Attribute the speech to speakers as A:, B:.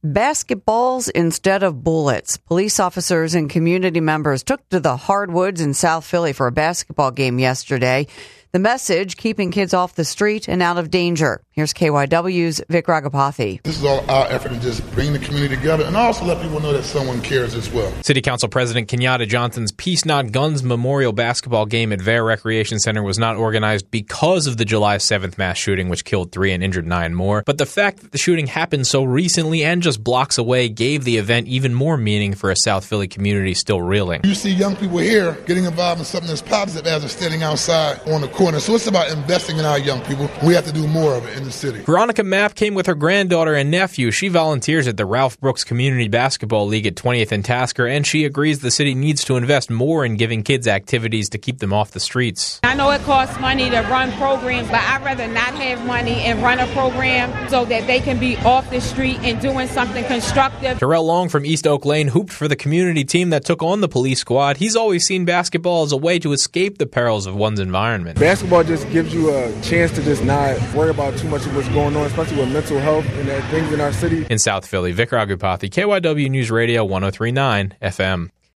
A: Basketballs instead of bullets. Police officers and community members took to the hardwoods in South Philly for a basketball game yesterday. The message, keeping kids off the street and out of danger. Here's KYW's Vic Ragapathy.
B: This is all our effort to just bring the community together and also let people know that someone cares as well.
C: City Council President Kenyatta Johnson's Peace Not Guns Memorial basketball game at Vare Recreation Center was not organized because of the July 7th mass shooting, which killed 3 and injured 9 more. But the fact that the shooting happened so recently and just blocks away gave the event even more meaning for a South Philly community still reeling.
B: You see young people here getting involved in something that's positive as they're standing outside on the corner. So it's about investing in our young people. We have to do more of it in the city.
C: Veronica Mapp came with her granddaughter and nephew. She volunteers at the Ralph Brooks Community Basketball League at 20th and Tasker, and she agrees the city needs to invest more in giving kids activities to keep them off the streets.
D: I know it costs money to run programs, but I'd rather not have money and run a program so that they can be off the street and doing something constructive.
C: Terrell Long from East Oak Lane hooped for the community team that took on the police squad. He's always seen basketball as a way to escape the perils of one's environment.
E: Basketball just gives you a chance to just not worry about too much of what's going on, especially with mental health and things in our city.
C: In South Philly, Vic Ragapathy, KYW News Radio 103.9 FM.